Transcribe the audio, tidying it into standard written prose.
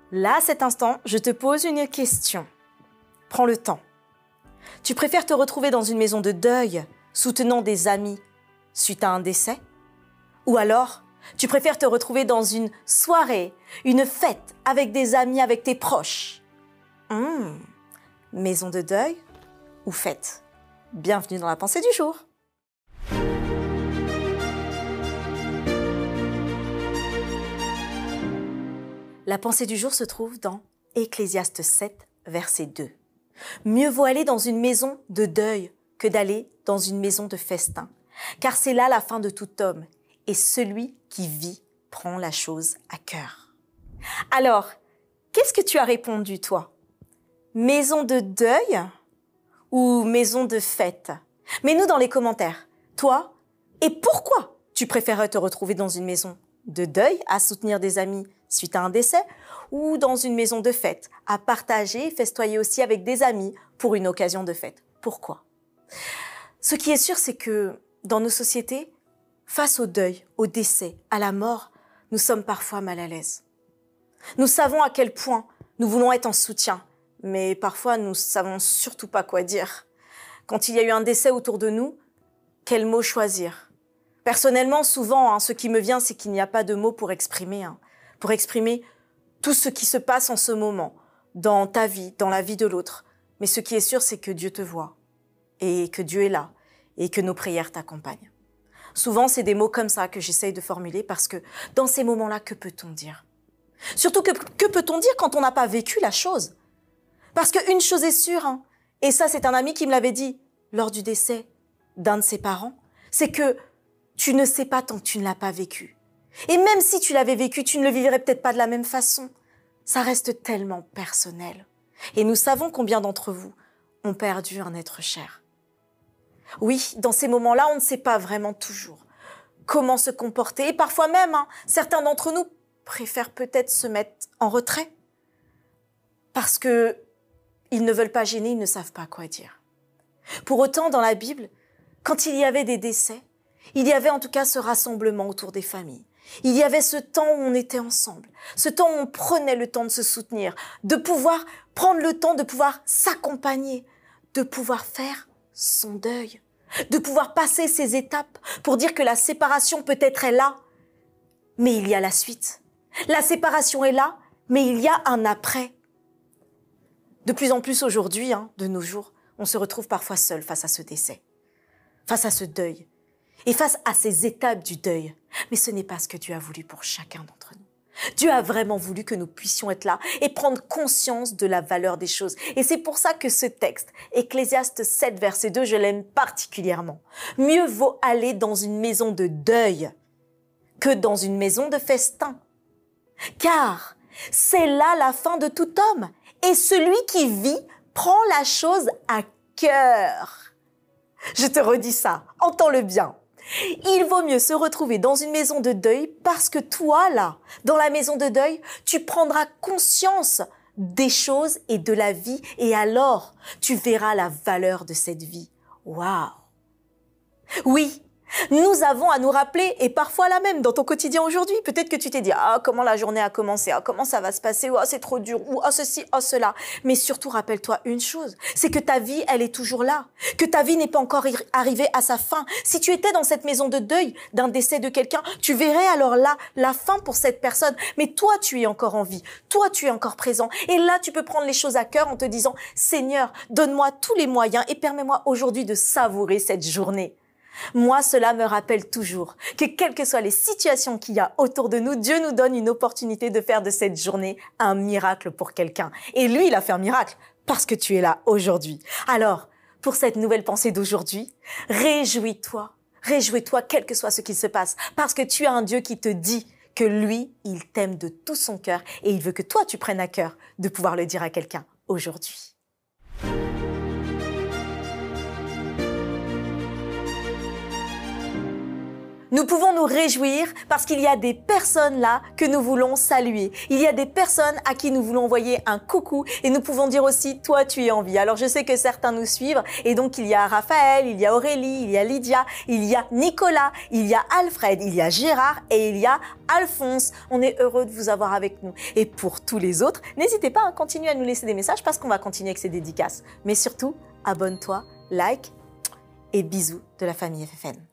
Là, à cet instant, je te pose une question. Prends le temps. Tu préfères te retrouver dans une maison de deuil, soutenant des amis suite à un décès? Ou alors, tu préfères te retrouver dans une soirée, une fête avec des amis, avec tes proches? Maison de deuil ou fête? Bienvenue dans la pensée du jour. La pensée du jour se trouve dans Ecclésiaste 7, verset 2. Mieux vaut aller dans une maison de deuil que d'aller dans une maison de festin, car c'est là la fin de tout homme, et celui qui vit prend la chose à cœur. Alors, qu'est-ce que tu as répondu, toi? Maison de deuil ou maison de fête? Mets-nous dans les commentaires, toi, et pourquoi tu préférerais te retrouver dans une maison de deuil, à soutenir des amis suite à un décès, ou dans une maison de fête, à partager et festoyer aussi avec des amis pour une occasion de fête. Pourquoi? Ce qui est sûr, c'est que dans nos sociétés, face au deuil, au décès, à la mort, nous sommes parfois mal à l'aise. Nous savons à quel point nous voulons être en soutien, mais parfois nous ne savons surtout pas quoi dire. Quand il y a eu un décès autour de nous, quel mot choisir? Personnellement, souvent, ce qui me vient, c'est qu'il n'y a pas de mots pour exprimer tout ce qui se passe en ce moment, dans ta vie, dans la vie de l'autre. Mais ce qui est sûr, c'est que Dieu te voit, et que Dieu est là, et que nos prières t'accompagnent. Souvent, c'est des mots comme ça que j'essaye de formuler, parce que dans ces moments-là, que peut-on dire? Surtout, que peut-on dire quand on n'a pas vécu la chose? Parce qu'une chose est sûre, et ça, c'est un ami qui me l'avait dit lors du décès d'un de ses parents, c'est que tu ne sais pas tant que tu ne l'as pas vécu. Et même si tu l'avais vécu, tu ne le vivrais peut-être pas de la même façon. Ça reste tellement personnel. Et nous savons combien d'entre vous ont perdu un être cher. Oui, dans ces moments-là, on ne sait pas vraiment toujours comment se comporter. Et parfois même, certains d'entre nous préfèrent peut-être se mettre en retrait parce que ils ne veulent pas gêner, ils ne savent pas quoi dire. Pour autant, dans la Bible, quand il y avait des décès, il y avait en tout cas ce rassemblement autour des familles. Il y avait ce temps où on était ensemble, ce temps où on prenait le temps de se soutenir, de pouvoir prendre le temps de pouvoir s'accompagner, de pouvoir faire son deuil, de pouvoir passer ces étapes pour dire que la séparation peut-être est là, mais il y a la suite. La séparation est là, mais il y a un après. De plus en plus aujourd'hui, de nos jours, on se retrouve parfois seul face à ce décès, face à ce deuil. Et face à ces étapes du deuil, mais ce n'est pas ce que Dieu a voulu pour chacun d'entre nous. Dieu a vraiment voulu que nous puissions être là et prendre conscience de la valeur des choses. Et c'est pour ça que ce texte, Ecclésiaste 7, verset 2, je l'aime particulièrement. Mieux vaut aller dans une maison de deuil que dans une maison de festin. Car c'est là la fin de tout homme. Et celui qui vit prend la chose à cœur. Je te redis ça, entends-le bien. Il vaut mieux se retrouver dans une maison de deuil parce que toi, là, dans la maison de deuil, tu prendras conscience des choses et de la vie et alors, tu verras la valeur de cette vie. Waouh! Oui, nous avons à nous rappeler et parfois là même dans ton quotidien aujourd'hui, peut-être que tu t'es dit « Ah, comment la journée a commencé? Ah, comment ça va se passer? Ah, c'est trop dur. Ou ah, ceci, ah, cela. » Mais surtout, rappelle-toi une chose, c'est que ta vie, elle est toujours là. Que ta vie n'est pas encore arrivée à sa fin. Si tu étais dans cette maison de deuil d'un décès de quelqu'un, tu verrais alors là la fin pour cette personne. Mais toi, tu es encore en vie. Toi, tu es encore présent. Et là, tu peux prendre les choses à cœur en te disant « Seigneur, donne-moi tous les moyens et permets-moi aujourd'hui de savourer cette journée. » Moi, cela me rappelle toujours que quelles que soient les situations qu'il y a autour de nous, Dieu nous donne une opportunité de faire de cette journée un miracle pour quelqu'un. Et lui, il a fait un miracle parce que tu es là aujourd'hui. Alors, pour cette nouvelle pensée d'aujourd'hui, réjouis-toi. Réjouis-toi quel que soit ce qui se passe parce que tu as un Dieu qui te dit que lui, il t'aime de tout son cœur et il veut que toi, tu prennes à cœur de pouvoir le dire à quelqu'un aujourd'hui. Nous pouvons nous réjouir parce qu'il y a des personnes là que nous voulons saluer. Il y a des personnes à qui nous voulons envoyer un coucou et nous pouvons dire aussi, toi tu es en vie. Alors je sais que certains nous suivent et donc il y a Raphaël, il y a Aurélie, il y a Lydia, il y a Nicolas, il y a Alfred, il y a Gérard et il y a Alphonse. On est heureux de vous avoir avec nous. Et pour tous les autres, n'hésitez pas à continuer à nous laisser des messages parce qu'on va continuer avec ces dédicaces. Mais surtout, abonne-toi, like et bisous de la famille FFN.